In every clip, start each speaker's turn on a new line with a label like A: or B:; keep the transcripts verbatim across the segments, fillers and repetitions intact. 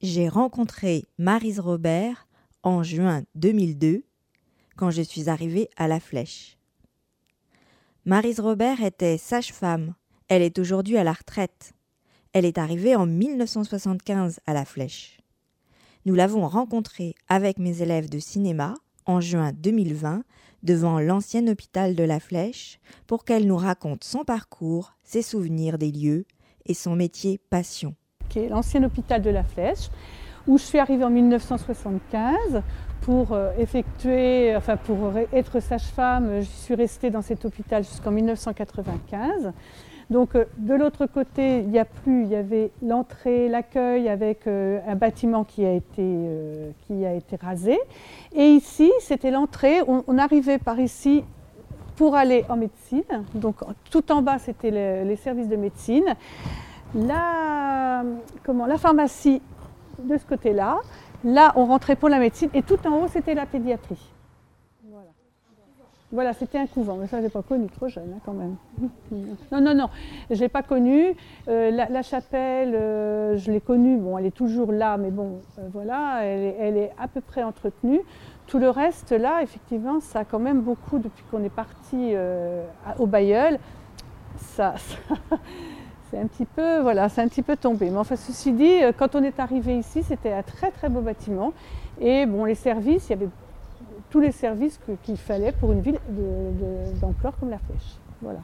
A: J'ai rencontré Maryse Robert en juin deux mille deux, quand je suis arrivée à La Flèche. Maryse Robert était sage-femme. Elle est aujourd'hui à la retraite. Elle est arrivée en mille neuf cent soixante-quinze à La Flèche. Nous l'avons rencontrée avec mes élèves de cinéma en juin deux mille vingt devant l'ancien hôpital de La Flèche pour qu'elle nous raconte son parcours, ses souvenirs des lieux et son métier passion.
B: Okay, l'ancien hôpital de La Flèche, où je suis arrivée en mille neuf cent soixante-quinze pour euh, effectuer, enfin pour être sage-femme. Je suis restée dans cet hôpital jusqu'en mille neuf cent quatre-vingt-quinze. Donc euh, de l'autre côté, il n'y a plus, il y avait l'entrée, l'accueil avec euh, un bâtiment qui a été, euh, qui a été rasé. Et ici, c'était l'entrée. On, on arrivait par ici pour aller en médecine. Donc tout en bas, c'était le, les services de médecine. La, comment, la pharmacie de ce côté-là. Là, on rentrait pour la médecine. Et tout en haut, c'était la pédiatrie. Voilà, voilà, c'était un couvent. Mais ça, je n'ai pas connu, trop jeune hein, quand même. Non, non, non, je ne l'ai pas connu. Euh, la, la chapelle, euh, je l'ai connue. Bon, elle est toujours là, mais bon, euh, voilà, elle est, elle est à peu près entretenue. Tout le reste, là, effectivement, ça a quand même beaucoup, depuis qu'on est parti euh, au Bailleul, ça... ça C'est un petit peu, voilà, c'est un petit peu tombé. Mais enfin, ceci dit, quand on est arrivé ici, c'était un très très beau bâtiment. Et bon, les services, il y avait tous les services que, qu'il fallait pour une ville de, de, d'ampleur comme La Flèche. Voilà.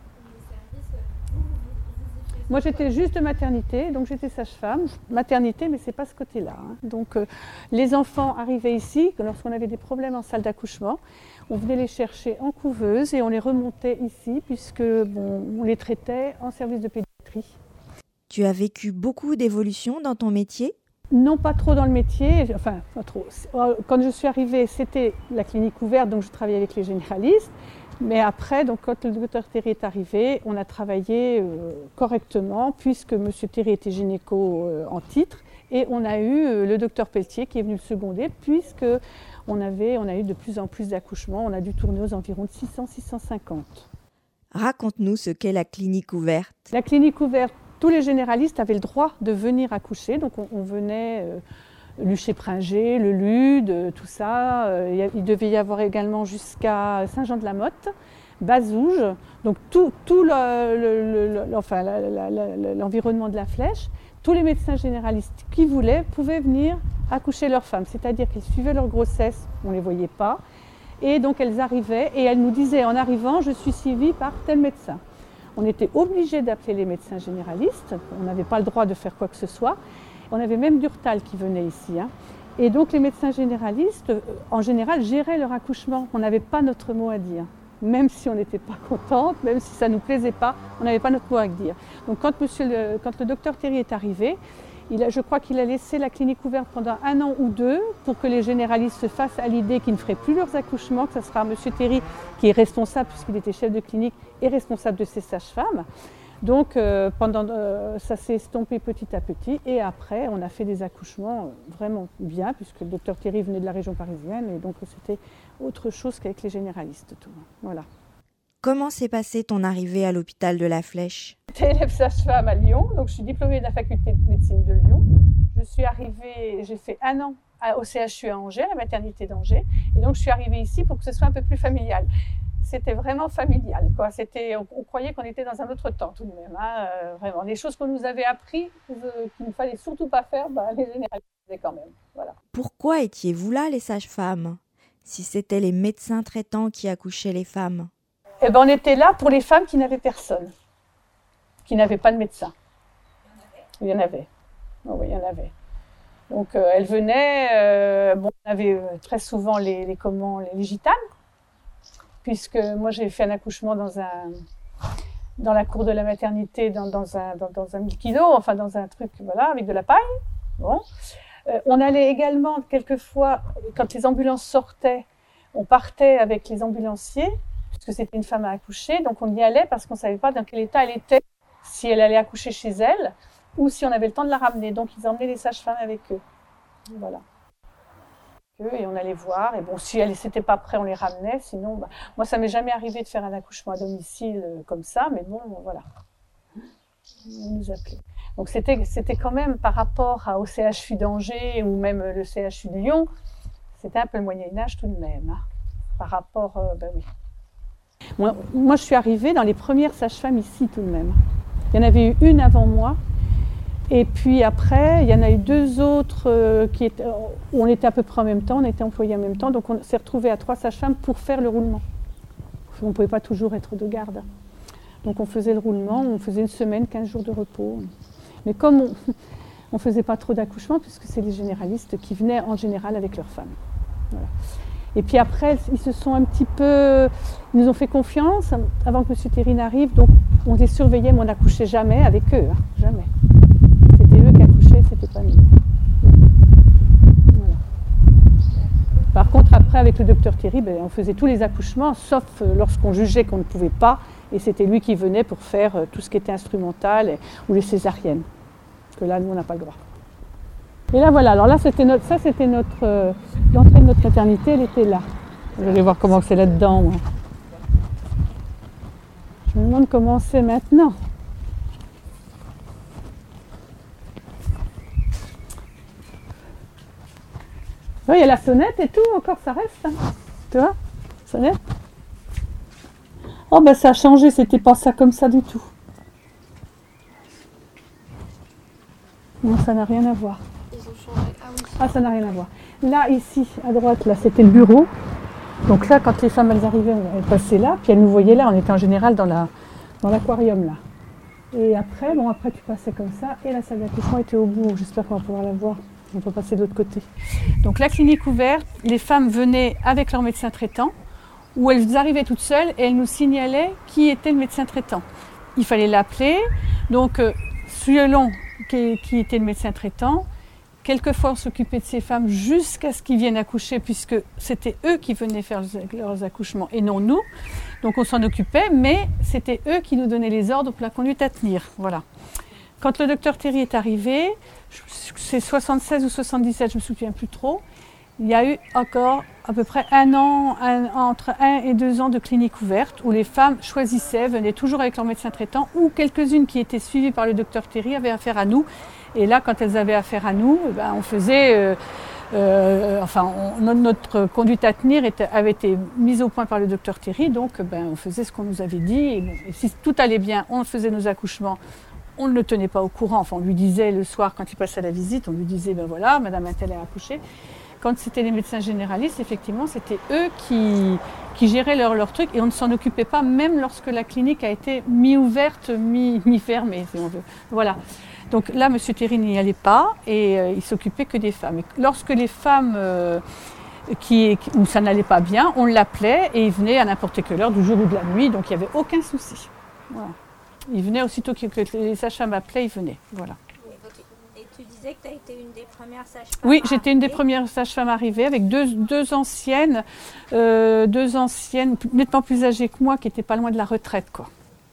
B: Moi, j'étais juste de maternité, donc j'étais sage-femme. Maternité, mais c'est pas ce côté-là. Hein. Donc, euh, les enfants arrivaient ici, lorsqu'on avait des problèmes en salle d'accouchement, on venait les chercher en couveuse et on les remontait ici, puisque bon, on les traitait en service de pédiatrie.
A: Tu as vécu beaucoup d'évolutions dans ton métier ?
B: Non, pas trop dans le métier, enfin pas trop. Quand je suis arrivée, c'était la clinique ouverte, donc je travaillais avec les généralistes. Mais après, donc, quand le docteur Théry est arrivé, on a travaillé euh, correctement, puisque M. Théry était gynéco euh, en titre, et on a eu euh, le docteur Pelletier qui est venu le seconder, puisque on, avait, on a eu de plus en plus d'accouchements. On a dû tourner aux environs de six cents à six cent cinquante.
A: Raconte-nous ce qu'est la clinique ouverte.
B: La clinique ouverte, tous les généralistes avaient le droit de venir accoucher. Donc on, on venait, euh, Luché-Pringé, le Lude, euh, tout ça. Euh, il devait y avoir également jusqu'à Saint-Jean-de-la-Motte, Bazouges. Donc tout, tout le, le, le, le, enfin, la, la, la, l'environnement de La Flèche. Tous les médecins généralistes qui voulaient pouvaient venir accoucher leurs femmes. C'est-à-dire qu'ils suivaient leur grossesse, on ne les voyait pas. Et donc elles arrivaient et elles nous disaient en arrivant, je suis suivie par tel médecin. On était obligés d'appeler les médecins généralistes, on n'avait pas le droit de faire quoi que ce soit. On avait même Durtal qui venait ici. Hein. Et donc les médecins généralistes, en général, géraient leur accouchement. On n'avait pas notre mot à dire. Même si on n'était pas contente, même si ça ne nous plaisait pas, on n'avait pas notre mot à dire. Donc quand, monsieur le, quand le docteur Théry est arrivé, Il a, je crois qu'il a laissé la clinique ouverte pendant un an ou deux pour que les généralistes se fassent à l'idée qu'ils ne feraient plus leurs accouchements, que ce sera M. Théry qui est responsable, puisqu'il était chef de clinique et responsable de ses sages-femmes. Donc euh, pendant, euh, ça s'est estompé petit à petit et après on a fait des accouchements vraiment bien, puisque le docteur Théry venait de la région parisienne et donc c'était autre chose qu'avec les généralistes. Tout. Voilà.
A: Comment s'est passée ton arrivée à l'hôpital de La Flèche ?
B: J'étais élève sage-femme à Lyon, donc je suis diplômée de la faculté de médecine de Lyon. Je suis arrivée, j'ai fait un an au C H U à Angers, à la maternité d'Angers, et donc je suis arrivée ici pour que ce soit un peu plus familial. C'était vraiment familial, quoi. C'était, on, on croyait qu'on était dans un autre temps tout de même, hein, euh, vraiment. Les choses qu'on nous avait appris, euh, qu'il ne fallait surtout pas faire, bah, les généralistes faisaient quand même. Voilà.
A: Pourquoi étiez-vous là, les sages-femmes, si c'était les médecins traitants qui accouchaient les femmes ?
B: Eh ben, on était là pour les femmes qui n'avaient personne, qui n'avaient pas de médecin. Il y en avait. Oh, oui, il y en avait. Donc, euh, elles venaient. Euh, bon, on avait euh, très souvent les, les, comment, les, les gitanes, puisque moi, j'ai fait un accouchement dans, un, dans la cour de la maternité, dans, dans, un, dans, dans un mille kilos, enfin, dans un truc, voilà, avec de la paille. Bon. Euh, on allait également, quelquefois, quand les ambulances sortaient, on partait avec les ambulanciers, puisque c'était une femme à accoucher, donc on y allait parce qu'on ne savait pas dans quel état elle était, si elle allait accoucher chez elle, ou si on avait le temps de la ramener. Donc ils emmenaient les sages-femmes avec eux. Voilà. Et on allait voir, et bon, si elles n'étaient pas prêtes, on les ramenait, sinon, bah, moi ça m'est jamais arrivé de faire un accouchement à domicile euh, comme ça, mais bon, voilà. On nous appelait. Donc c'était, c'était quand même par rapport à, au C H U d'Angers ou même le C H U de Lyon, c'était un peu le Moyen-Âge tout de même, hein, par rapport, euh, ben oui. Moi, moi, je suis arrivée dans les premières sages-femmes ici tout de même. Il y en avait eu une avant moi, et puis après, il y en a eu deux autres euh, qui étaient, où on était à peu près en même temps, on était employés en même temps, donc on s'est retrouvés à trois sages-femmes pour faire le roulement. On ne pouvait pas toujours être de garde. Donc on faisait le roulement, on faisait une semaine, quinze jours de repos. Mais comme on ne faisait pas trop d'accouchements, puisque c'est les généralistes qui venaient en général avec leurs femmes. Voilà. Et puis après, ils se sont un petit peu, ils nous ont fait confiance avant que M. Terrine arrive, donc on les surveillait, mais on n'accouchait jamais avec eux, hein, jamais. C'était eux qui accouchaient, c'était pas nous. Voilà. Par contre, après, avec le docteur Thierry, ben, on faisait tous les accouchements, sauf lorsqu'on jugeait qu'on ne pouvait pas, et c'était lui qui venait pour faire tout ce qui était instrumental et, ou les césariennes, parce que là, nous, on n'a pas le droit. Et là, voilà, alors là, c'était notre, ça, c'était notre, euh, l'entrée de notre maternité, elle était là. Vous allez voir comment c'est là-dedans. Moi. Je me demande comment c'est maintenant. Oui, il y a la sonnette et tout, encore, ça reste. Hein. Tu vois, sonnette. Oh, ben ça a changé, c'était pas ça comme ça du tout. Non, ça n'a rien à voir. Ah, oui. Ah, ça n'a rien à voir. Là, ici, à droite, là, c'était le bureau. Donc là, quand les femmes, elles arrivaient, elles passaient là, puis elles nous voyaient là. On était en général dans, la, dans l'aquarium, là. Et après, bon, après, tu passais comme ça. Et la salle d'accouchement était au bout. J'espère qu'on va pouvoir la voir. On peut passer de l'autre côté. Donc la clinique ouverte, les femmes venaient avec leur médecin traitant, où elles arrivaient toutes seules et elles nous signalaient qui était le médecin traitant. Il fallait l'appeler. Donc, euh, selon qui, qui était le médecin traitant, quelquefois, on s'occupait de ces femmes jusqu'à ce qu'ils viennent accoucher, puisque c'était eux qui venaient faire leurs accouchements et non nous. Donc on s'en occupait, mais c'était eux qui nous donnaient les ordres pour la conduite à tenir. Voilà. Quand le docteur Thierry est arrivé, c'est soixante-seize ou soixante-dix-sept, je ne me souviens plus trop, il y a eu encore à peu près un an, un, entre un et deux ans de clinique ouverte, où les femmes choisissaient, venaient toujours avec leur médecin traitant, ou quelques-unes qui étaient suivies par le docteur Thierry avaient affaire à nous. Et là, quand elles avaient affaire à nous, ben, on faisait, euh, euh, enfin, on, notre conduite à tenir était, avait été mise au point par le docteur Thierry, donc ben, on faisait ce qu'on nous avait dit. Et, bon, et si tout allait bien, on faisait nos accouchements. On ne le tenait pas au courant. Enfin, on lui disait le soir, quand il passait à la visite, on lui disait, ben voilà, Madame Intel a accouché. Quand c'était les médecins généralistes, effectivement, c'était eux qui, qui géraient leur, leur truc et on ne s'en occupait pas, même lorsque la clinique a été mi-ouverte, mi, mi-fermée, si on veut. Voilà. Donc là, M. Thierry n'y allait pas et euh, il s'occupait que des femmes. Et lorsque les femmes euh, qui, où ça n'allait pas bien, on l'appelait et il venait à n'importe quelle heure, du jour ou de la nuit, donc il n'y avait aucun souci. Voilà. Il venait aussitôt que les sages-femmes appelaient, il venait. Voilà.
C: Et tu disais que tu as été une des premières sages-femmes.
B: Oui, j'étais une des premières sages-femmes arrivées avec deux, deux anciennes, euh, deux anciennes, nettement plus âgées que moi, qui n'étaient pas loin de la retraite, quoi.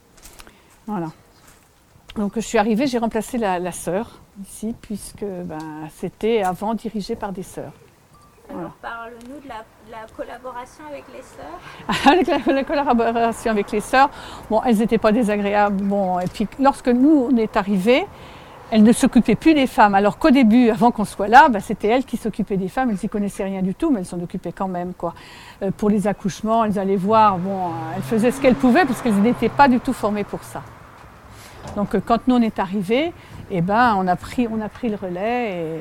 B: Voilà. Donc je suis arrivée, j'ai remplacé la, la sœur ici, puisque ben, c'était avant dirigé par des sœurs.
C: Alors voilà. Parle-nous de la, de la collaboration avec les sœurs.
B: Avec la, la collaboration avec les sœurs, bon, elles n'étaient pas désagréables. Bon, et puis lorsque nous on est arrivés, elles ne s'occupaient plus des femmes. Alors qu'au début, avant qu'on soit là, ben, c'était elles qui s'occupaient des femmes. Elles n'y connaissaient rien du tout, mais elles s'en occupaient quand même, quoi. Euh, pour les accouchements, elles allaient voir. Bon, elles faisaient ce qu'elles pouvaient parce qu'elles n'étaient pas du tout formées pour ça. Donc quand nous on est arrivés, eh ben, on a pris, on a pris le relais. Et...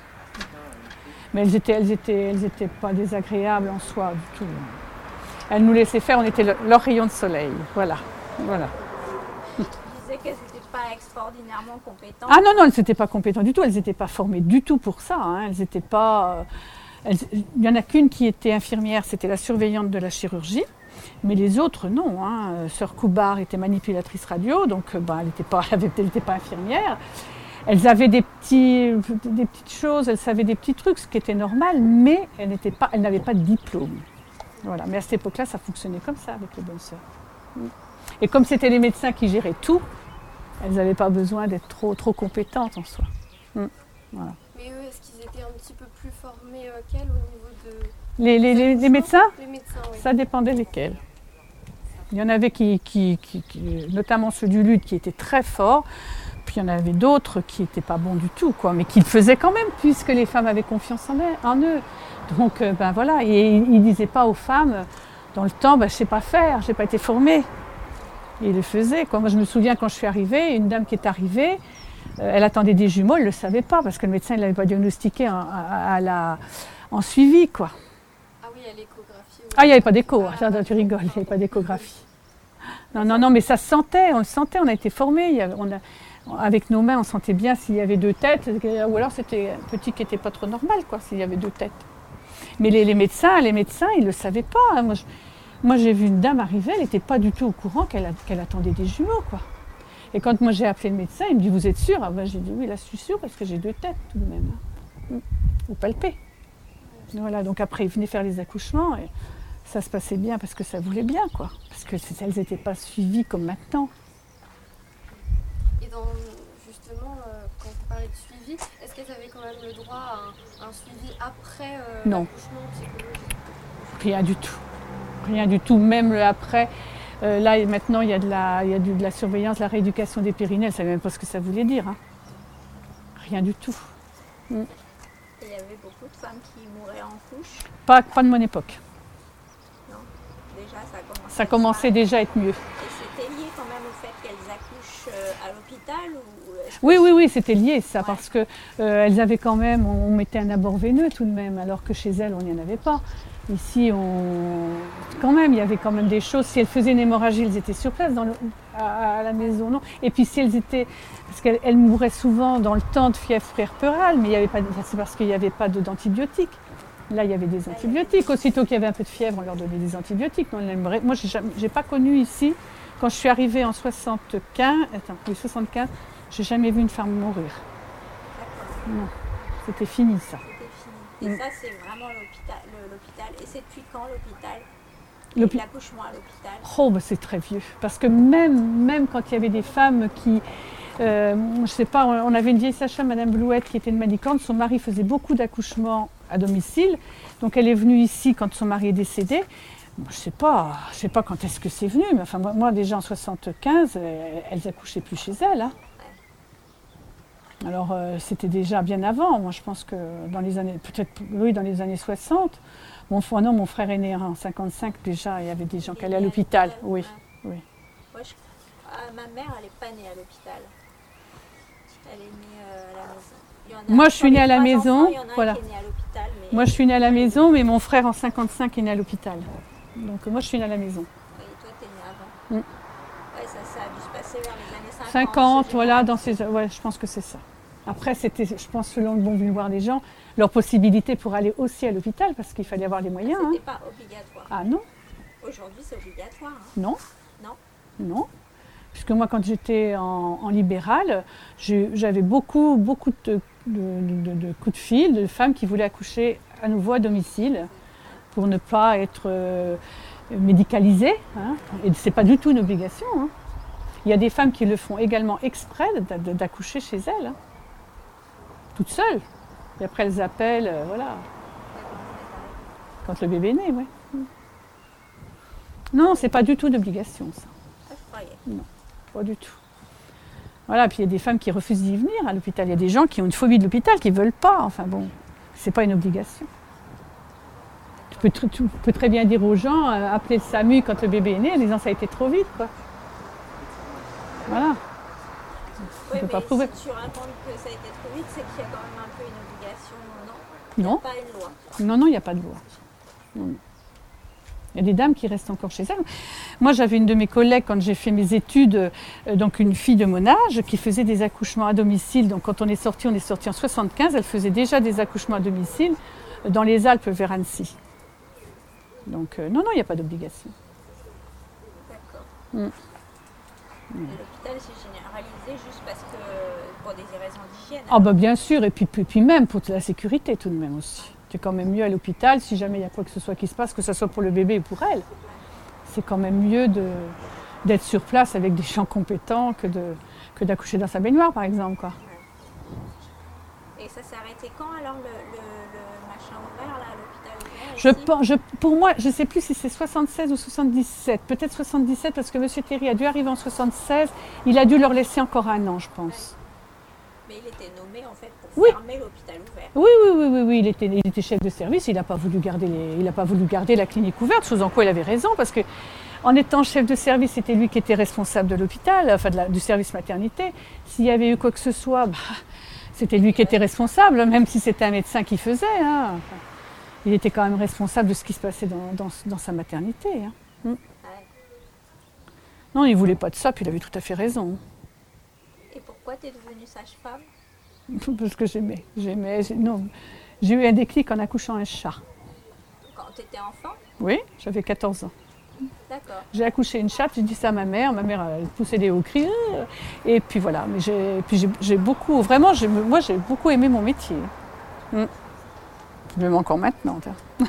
B: Mais elles étaient, elles étaient, elles étaient pas désagréables en soi du tout. Elles nous laissaient faire, on était le, leur rayon de soleil. Voilà, voilà.
C: Tu disais qu'elles n'étaient pas extraordinairement compétentes.
B: Ah non, non, elles n'étaient pas compétentes du tout. Elles n'étaient pas formées du tout pour ça. Hein. Elles n'étaient pas. Elles... Il n'y en a qu'une qui était infirmière, c'était la surveillante de la chirurgie. Mais les autres, non. Hein. Sœur Coubard était manipulatrice radio, donc ben, elle n'était pas, pas infirmière. Elles avaient des, petits, des petites choses, elles savaient des petits trucs, ce qui était normal, mais elles n'étaient pas, elles n'avaient pas de diplôme. Voilà. Mais à cette époque-là, ça fonctionnait comme ça avec les bonnes sœurs. Et comme c'était les médecins qui géraient tout, elles n'avaient pas besoin d'être trop, trop compétentes en soi. Voilà.
D: Mais eux, est-ce qu'ils étaient un petit peu plus formés euh, qu'elles au niveau de...
B: Les, les, les, les médecins,
D: les médecins oui.
B: Ça dépendait lesquels. Il y en avait qui, qui, qui, qui, notamment ceux du Lude, qui étaient très forts, puis il y en avait d'autres qui n'étaient pas bons du tout, quoi, mais qui le faisaient quand même, puisque les femmes avaient confiance en, elles, en eux. Donc, euh, ben voilà, et ils ne disaient pas aux femmes, dans le temps, ben, je ne sais pas faire, je n'ai pas été formée. Et ils le faisaient, quoi. Moi, je me souviens quand je suis arrivée, une dame qui est arrivée, euh, elle attendait des jumeaux, elle ne le savait pas, parce que le médecin ne l'avait pas diagnostiqué en, à, à la, en suivi, quoi.
D: Ah oui, à l'échographie. Oui.
B: Ah, il n'y avait pas d'écho, attends, tu rigoles, il n'y avait pas d'échographie. Non, non, non, mais ça se sentait, on le sentait, on a été formés. Il y avait, on a, avec nos mains, on sentait bien s'il y avait deux têtes, ou alors c'était un petit qui n'était pas trop normal, quoi, s'il y avait deux têtes. Mais les, les médecins, les médecins, ils ne le savaient pas. Moi, je, moi, j'ai vu une dame arriver, elle n'était pas du tout au courant qu'elle, qu'elle attendait des jumeaux, quoi. Et quand moi j'ai appelé le médecin, il me dit, vous êtes sûre? Ah, ben, j'ai dit, oui, là, je suis sûre, parce que j'ai deux têtes, tout de même. Vous palpez. Voilà, donc après, ils venaient faire les accouchements, et ça se passait bien, parce que ça voulait bien, quoi. Parce qu'elles n'étaient pas suivies comme maintenant.
D: Et dans, justement, euh, quand vous parlez de suivi, est-ce qu'elles avaient quand même le droit à un, un suivi après euh, l'accouchement psychologique?
B: Rien du tout. Rien du tout, même le après. Euh, là, maintenant, il y a, de la, il y a de la surveillance, de la rééducation des périnées. Elle ne savait même pas ce que ça voulait dire. Hein. Rien du tout. Mm.
C: Et il y avait beaucoup de femmes qui mouraient en couche?
B: Pas, pas de mon époque.
C: Non, déjà ça commençait.
B: Ça commençait déjà à être mieux.
C: Et c'était lié quand même au fait qu'elles accouchent euh, à l'hôpital ou
B: Oui, oui, oui, c'était lié ça, ouais. Parce que euh, elles avaient quand même, on mettait un abord veineux tout de même, alors que chez elles, on n'y en avait pas. Ici, on... quand même, il y avait quand même des choses. Si elles faisaient une hémorragie, elles étaient sur place dans le... à, à la maison, non. Et puis si elles étaient, parce qu'elles elles mouraient souvent dans le temps de fièvre puerpérale, mais il y avait pas, c'est parce qu'il n'y avait pas d'antibiotiques. Là, il y avait des antibiotiques. Aussitôt qu'il y avait un peu de fièvre, on leur donnait des antibiotiques. Non, moi, j'ai n'ai pas connu ici, quand je suis arrivée en soixante-quinze, attends, oui, soixante-quinze, j'ai jamais vu une femme mourir. Non, c'était fini ça.
C: Et ça, c'est vraiment l'hôpital. Et c'est depuis quand l'hôpital?
B: L'hôpi...
C: L'accouchement à l'hôpital?
B: Oh, bah c'est très vieux. Parce que même, même quand il y avait des femmes qui... Euh, je sais pas, on avait une vieille sage-femme, Madame Blouette, qui était une Malicorne. Son mari faisait beaucoup d'accouchements à domicile. Donc elle est venue ici quand son mari est décédé. Moi, je sais pas, je sais pas quand est-ce que c'est venu. Mais enfin, moi, moi déjà en soixante-quinze, elles accouchaient plus chez elles. Hein. Alors euh, c'était déjà bien avant. Moi je pense que dans les années, peut-être oui, dans les années soixante. Mon frère, non, mon frère est né en cinquante-cinq déjà. Il y avait des gens qui allaient à l'hôpital. Oui, oui.
C: Moi, je, euh, ma mère, elle n'est pas née à l'hôpital. Elle est née euh, à la maison. Il y en a,
B: moi je suis née à la maison.
C: Enfants, il y en a
B: voilà.
C: un qui est né à l'hôpital, mais...
B: Moi je suis née à la maison, mais mon frère en cinquante-cinq est né à l'hôpital. Donc moi je suis née à la maison.
C: Et toi tu es née avant. Mm. Ouais, ça, ça a dû se passer vers les années cinquante.
B: cinquante, voilà, dans ces... ouais, je pense que c'est ça. Après, c'était, je pense, selon le bon vouloir des gens, leur possibilité pour aller aussi à l'hôpital, parce qu'il fallait avoir les moyens.
C: C'était
B: hein.
C: pas obligatoire.
B: Ah non.
C: Aujourd'hui, c'est obligatoire. Hein.
B: Non.
C: Non.
B: Non. Puisque moi, quand j'étais en, en libéral, j'avais beaucoup, beaucoup de, de, de, de coups de fil de femmes qui voulaient accoucher à nouveau à domicile pour ne pas être euh, médicalisées. Hein. Et c'est pas du tout une obligation. Hein. Il y a des femmes qui le font également exprès d'accoucher chez elles. Hein. Toutes seules. Et après, elles appellent, euh, voilà. Quand le bébé est né, oui. Non, c'est pas du tout d'obligation, ça. Non, pas du tout. Voilà, puis il y a des femmes qui refusent d'y venir à l'hôpital. Il y a des gens qui ont une phobie de l'hôpital, qui ne veulent pas. Enfin bon, c'est pas une obligation. Tu peux, tu peux très bien dire aux gens, euh, appeler le SAMU quand le bébé est né, en disant ça a été trop vite, quoi. Voilà.
C: Oui, mais
B: pas prouver.
C: Si tu racontes que ça a été trop vite, c'est qu'il y a quand même un peu une obligation, non?
B: Non.
C: Il n'y a pas une loi.
B: Non, non, il n'y a pas de loi. Non. Il y a des dames qui restent encore chez elles. Moi, j'avais une de mes collègues, quand j'ai fait mes études, euh, donc une fille de mon âge, qui faisait des accouchements à domicile. Donc quand on est sorti, on est sorti en soixante-quinze, elle faisait déjà des accouchements à domicile dans les Alpes vers Annecy. Donc euh, non, non, il n'y a pas d'obligation.
C: D'accord.
B: Mm.
C: L'hôpital, c'est généralisé juste parce que, pour des raisons d'hygiène.
B: Ah bah bien sûr, et puis, puis, puis même pour la sécurité tout de même aussi. C'est quand même mieux à l'hôpital, si jamais il y a quoi que ce soit qui se passe, que ce soit pour le bébé ou pour elle. C'est quand même mieux de, d'être sur place avec des gens compétents que, de, que d'accoucher dans sa baignoire, par exemple. Quoi.
C: Et Et ça s'est arrêté quand alors le, le, le machin ouvert là, l'hôpital ouvert
B: Je
C: ici
B: pense, je, pour moi, je ne sais plus si c'est soixante-seize ou soixante-dix-sept. Peut-être soixante-dix-sept parce que M. Terry a dû arriver en soixante-seize. Il a dû leur laisser encore un an, je pense.
C: Mais il était nommé en fait pour
B: Oui.
C: fermer l'hôpital ouvert.
B: Oui, oui, oui, oui, oui. Il, était, il était chef de service. Il n'a pas voulu garder les, il n'a pas voulu garder la clinique ouverte, chose en quoi il avait raison, parce que en étant chef de service, c'était lui qui était responsable de l'hôpital, enfin de la, du service maternité. S'il y avait eu quoi que ce soit, bah, c'était lui qui était responsable, même si c'était un médecin qui faisait. Hein. Enfin, il était quand même responsable de ce qui se passait dans, dans, dans sa maternité. Hein. Mm.
C: Ouais.
B: Non, il ne voulait pas de ça, puis il avait tout à fait raison.
C: Et pourquoi tu es devenue sage-femme?
B: Parce que j'aimais. j'aimais j'ai, non, j'ai eu un déclic en accouchant un chat.
C: Quand tu étais enfant?
B: Oui, j'avais quatorze ans.
C: D'accord.
B: J'ai accouché une chatte, j'ai dit ça à ma mère. Ma mère elle poussait des hauts cris. Et puis voilà. Mais j'ai, puis j'ai, j'ai beaucoup, vraiment, j'ai, moi j'ai beaucoup aimé mon métier. Mm. Même encore maintenant.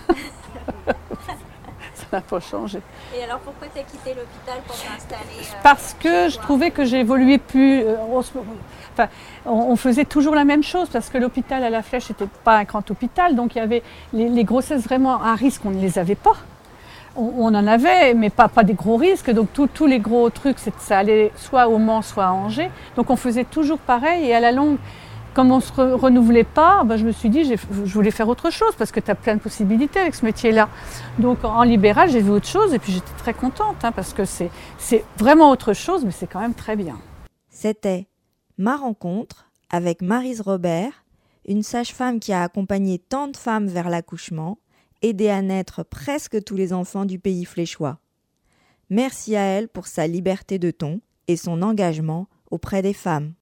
B: Ça n'a pas changé.
C: Et alors pourquoi tu as quitté l'hôpital pour t'installer euh,
B: Parce que
C: chez
B: je
C: toi?
B: trouvais que j'évoluais plus. Euh, on, se- enfin, on, on faisait toujours la même chose parce que l'hôpital à la Flèche n'était pas un grand hôpital. Donc il y avait les, les grossesses vraiment à risque, on ne les avait pas. On, on en avait, mais pas, pas des gros risques. Donc tout- tous les gros trucs, c'est- ça allait soit au Mans, soit à Angers. Donc on faisait toujours pareil. Et à la longue, comme on ne se re- renouvelait pas, ben, je me suis dit j'ai- je voulais faire autre chose parce que tu as plein de possibilités avec ce métier-là. Donc en libéral, j'ai vu autre chose et puis j'étais très contente hein, parce que c'est, c'est vraiment autre chose, mais c'est quand même très bien.
A: C'était ma rencontre avec Maryse Robert, une sage-femme qui a accompagné tant de femmes vers l'accouchement, aidé à naître presque tous les enfants du pays fléchois. Merci à elle pour sa liberté de ton et son engagement auprès des femmes.